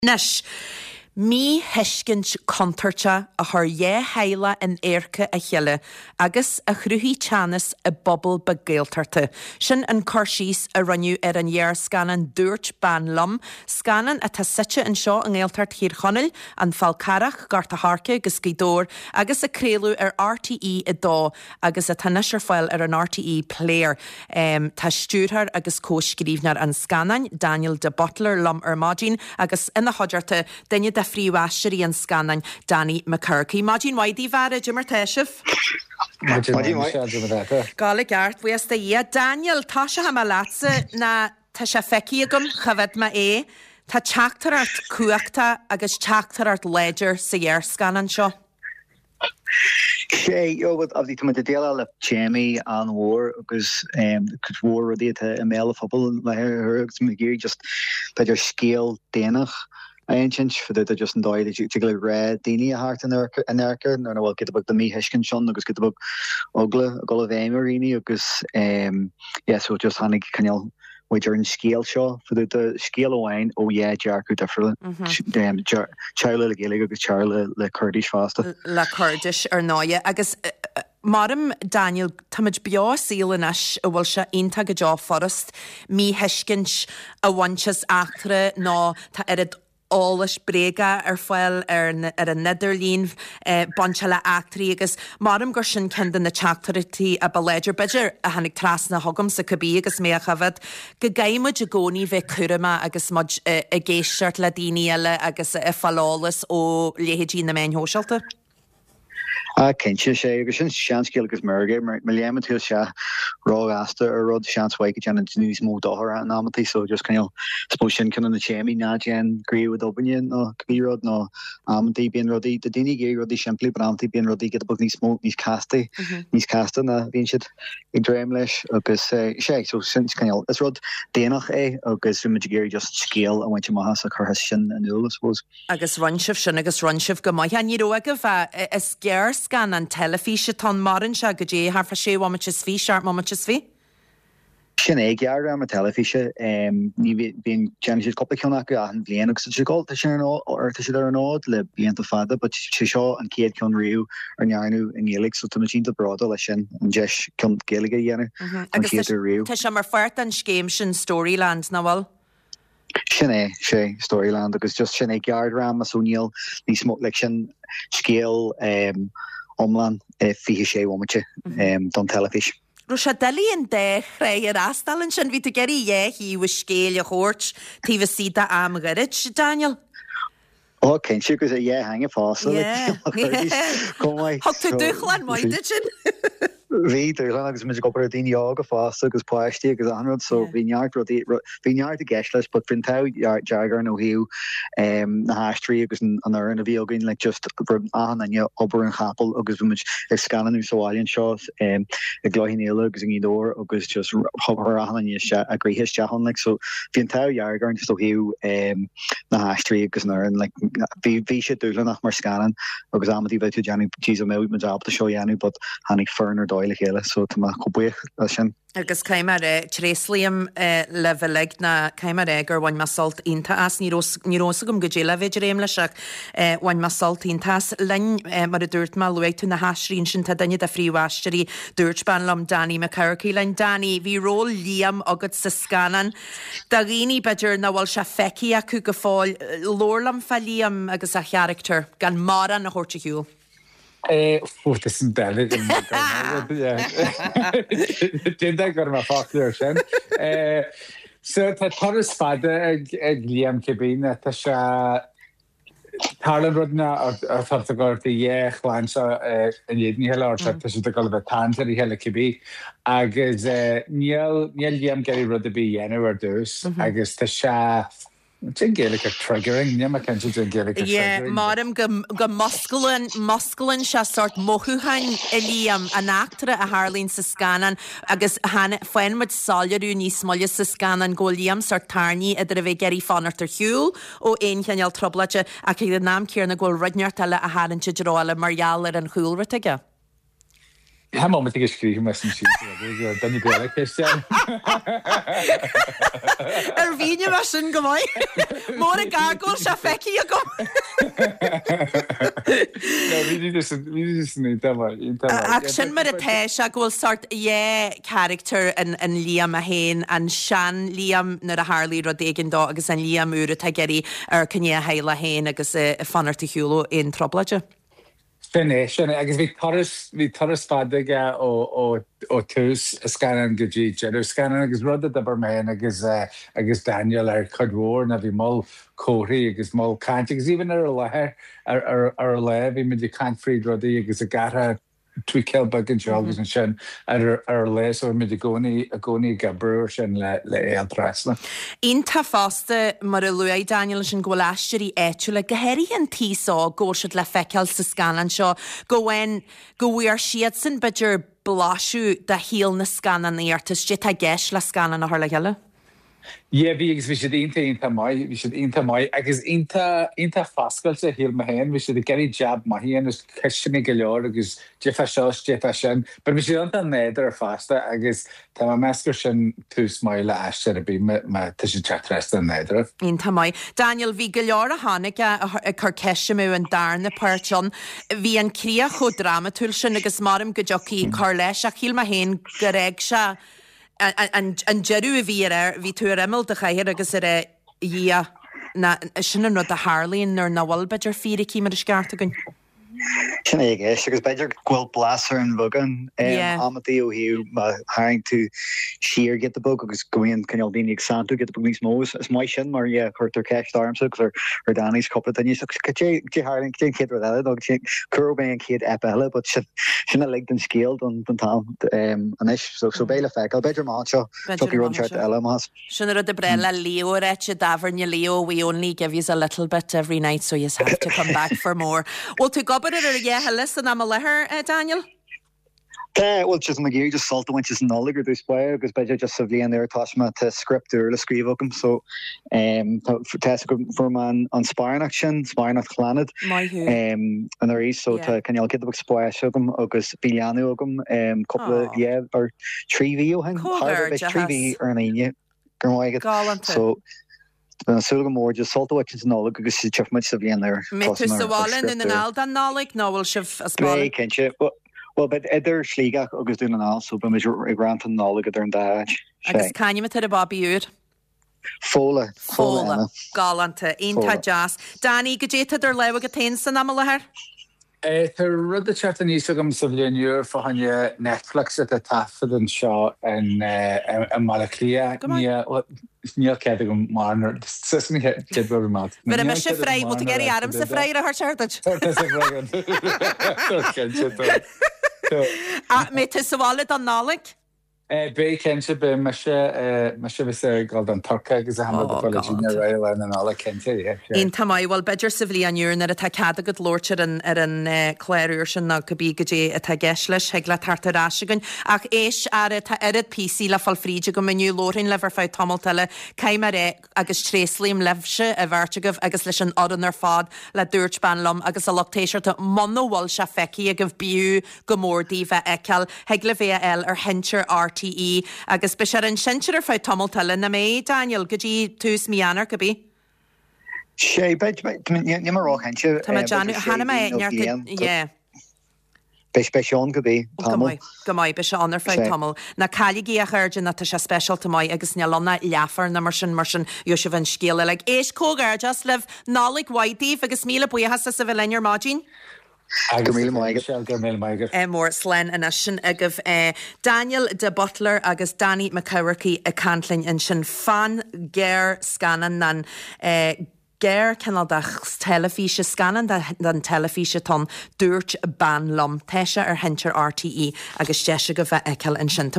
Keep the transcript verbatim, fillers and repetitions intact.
Nes, mí heiscint contarta a thar dhé heile in éirce a cheile, agus a chruthí teannas a bobbal ba géaltarta. Sin an corsís a runniu ar an dhear scanan dúirt ban lom, scanan a tá site an seo an géaltart hir chonil, an falcarach garta harca agus gidór, agus a créalú ar R T E i dó, agus a tanis ar fáil ar an R T E player. Um, tá stúrthar agus cóscríbnar an scanan, Daniel de Butler lom ar Mágin, agus ina hodjarta daine de fríomhaisteí an scanan Danny McCurkey. Mágin waidí bhara Jimmer Teisif. Gála gart, bhuias da ia. Daniel, tá se ha látsa na tá se feici agam chafad ma é, tá teachtar art cuaachta agus teachtar art ledger sa dhear scanan seo. sé jo wat af die toen met de deel le Jamie aan war agus um could war die te een mail football maar her me just dat je scale denig ancient for that just en daai dat je tigle red dini hart in erker en erker no no wel get about the me hisken schon agus get about ogle golle vemerini agus um yeah so just hannig kan je Wager in scale show for the, the scale wine oh yeah Jarku different damn Charlie le Gaelic agus Charlie le Kurdish faster le Kurdish ar náia agus uh, Madam Daniel tamid bia sílanis a bhfuil se inta go job forest mí heiscint a wanchas achtre ná tá erid Álas brega ar fáil ar a Netherlín uh, bonse le actrí agus marm gur sin cindan na teachtarití a baléidir beidir a hanig trasna hogam sa cabí agus mé a chafad go gaiimiid a gcónaí bheith curama agus mud uh, a géisiart le daoine eile agus a fallálas ó léhéidí na main hóseilta. Ah, kentje sé agus sin seanskil agus merge mar léman til se rá asta ar rud seanswaike jan an nís mó dohar an amtí so just kan spo sin kan an chemi na jan gré with opinion no rod no amtí ben rodi de dini ge rodi simply brandtí ben rodi get bug nís mó nís casti nís casta na vín si ag dreimleis agus sé so sin kan is rod dénach é agus sim géir just scale a went ma a chu sin an nul suppose agus runsif sin agus runsif go mai han ní ro a is ger scan an telefíse tan marin se go dé har fa sé wamatches fi sharp momatches fi sin ag jaar am a telefíse ní bín Janis kopleach an bblianaach sa gold sé or sé ar an ád le bíon a fada, but sé seo an céad chun riú ar nearnú in Gaelic so tá sin brada lei sin an deis chun Gaelige dhéanamh an céad riú. Tá sé mar fuirt an scéim sin Storyland náhfuil? Sin é sé Storyland agus just sin ag jaar ram a súníal ní smó le sin scéal omlan fihe sé womatje don telefís. Ro se delíon de ré ar astalin sin ví a geirí dhé hí bh scéal a chót tí bh si a am garid, Daniel? Oh, ken si gus a dhé hang fása. Thug tú duchlan maidid sin? Ví agus mis go daine ága fásta agus páistí agus anrad so bhíart bhíart a geisles, but fin tá jagar nó hiú na háistrí agus an ar a bhí agin le just an an obair an chapel agus bhí ag scananú soáilíonn seo i gláhinnéile agus in ídór agus just chobhar an a gréthe tehan le so bhíon tá jagar so hiú na háistrí agus an ar bhí sé dúla nach mar scanan agus amadí bheith tú deanú tí mé me job a seoanú, but hanig fernar dóile chéile so tá chobuich sin. Agus caiimar tréslíam le bheleg na caiimar gur bhain masalt inta as nírósa gom go dé le bhéidir réim leiseach bhain masalt intas lein mar a dúirt má luigh tú na hasrín sin tá daine a fríomhaisteí dúirt ban lom Danny McCurkey lein Danny bhí ról líam agad sa scanan da rií beidir na bhfuil se feici acu go fáil lórlam fe líam agus a character gan mar an na chóirte hiúil. Eh, oh, this is bad. Did I got my fuck there, Shen? Eh, so the Taurus father ag Liam Kibin at the Sha Tarlan Rudna or Tartagar the Yeh Lansa and Yidney Hill or Tartas the Gulliver Tanzer Hill Kibi. I guess Neil Neil Liam Gary Rudderby Yenna or Deuce. I guess the Sha. It's Gaelic triggering, yeah, I can't say Gaelic triggering. Yeah, madam, go musculan, musculan, she sort mohuhan Eliam, an actor a Harleen Saskanan, agus han when with Solyaru ni smolja Saskanan go Liam sort tarni at the Gary Fonner to Hugh, o ein can yell trouble, a kid nam Kierna go Rudner tell a Haran Chidrola, Marialer and Hulretiga. Ha má ag scríom me sin si danna gola Christian. Ar bhíine mar sin go mhaid. Mór a gargóil se feici a go. Ach sin mar a teis a ghfuil sort é character an Liam a hain an sean Liam nar a Harlí ro dégin dá agus an Liam úra te geirí ar cynne heile hain agus fanart a hiúlú in troblaide. Finish, agus bhí bhí toras fadaige ó tús a scanan go dtí Jeú scanan agus rud a Barmain agus agus Daniel ar chudhór na bhí mó cóirí agus mó cant agus even ar lethir ar le bhí muidir cantfried rudaí agus a gartha trí ceilbag an segus an sin ar leis ó muidir gcónaí a gcónaí gabrúir sin le éaltrasna. Ínta fásta mar a luaid Daniel sin ghfuilaisteí éitiú le gohéirí an tíá ggóisiid le feiceal sa scanan seo go bhhain go bhfuar siad san beidir bláisiú de híal na scanan íartas dé a gceis le scanan a thula heile? Yeah, bhí agus bhí siad ionta ionta mai, bhí siad ionta mai, agus ionta ionta fascailte híal ma hain, bhí siad a geirí jab ma hain, agus ceisina go leor, agus jefa seo, jefa sin, but bhí siad ionta néidir ar fasta, agus tá ma meascar sin tús mai le eiste a bí ma tá siad teatresta néidir. Ionta mai. Daniel, bhí go leor a hánig a chur ceisiimú an darna páirteán, bhí an cria cho dramatúil sin agus marim go jocí chur leis a híal ma hain go réig se an jeú a bhí ar bhí tú rimmel de chair agus ar dhí sin an rud a Harlíonn nar nahil beidir fíra cí mar a sceart agan. Sin é ggéis agus beidir ghfuil blasar an bhugan amatí ó hiú haing tú siar get the bug agus goíon cinál daoine ag sanú get the bug níos mós is mai sin mar chuirtar ceist armsa gus ar Danny's coppla daní dé Harling dé chéad eile agus curbe an chéad ep eile, but sinna le an scéal don tam an is so béile feicil beidir má seo tuí runseart eile más. Sinna rud a brella Leo réite daharne Leo, we only give you a little bit every night so you have to come back for more. Well, to go ar a dhéthe listen am a lethir, Daniel? Tá, well, just my gear just salta when she's knowledge or this way because by just of the there attachment to script or the scribe so um for test for man on sparring action sparring at planet um and there is so to can you get the book spoil them agus Biliano um couple of yeah or three video hang three or an so Ben sulga mór just salta wat is nála agus si chef much of there. Metu sawalin in an alda nálig nóil sif as ball. Kenche. Well, but idir slíga agus dún an al so ben is grant an nála idir an da. Agus caine mit a Bobby úr. Fóla. Fóla. Galanta einta jazz. Danny gejeta der lewa gatain san am lehar. Eh, tá rud a chat níos agam sa bhliainúr fáhanne Netflix a tafad an seo an an Malaclia níl cead agam mánar sismi ceadbar mat. But a me se frei, bú geri Adam sa frei a hartartach. A me te sawalid an nálig? Bé kense be me se me se vis gal an Turca agus a hamad College Rail an ala kente. In tamai wal beidir sa bhliainúr nar a tá cad agad lortir an ar an chléirúr sin na go bí go dé a tá geisles heag le tartaráisigan ach éis ar a tá erid P C le fal fríide go miniu lórin lever fá tamiltile caiimar é agus tréslíim lefse a bhartegah agus leis an odan ar fád le dúirt banlam agus a loctéisiir tá monóhil se feici a goh bíú go mórdí bheith eiceal heag le V L ar hentir R T E agus be an sinir ar fá tamiltile na mé Daniel go dtí tús mianar go bí? sé nimar hense hanna mé Be speisián go bí go maiid be se anar fá tamil na caiigí a chuirgin na tá se specialta mai agus nealonna leafar na mar sin mar sin jo se bhain scéile le éis cógar just leh nálig waidíh agus míle buchas sa bh lear mádín. Mór slen in sin agah Daniel de Butler agus Danny McCowarty a cantlin in sin fan géir scanan nan Géir cenal dach telefíse scanan dan telefíse ton dúirt ban lom teise ar hentir R T E agus deise go bheith eiceil in sin.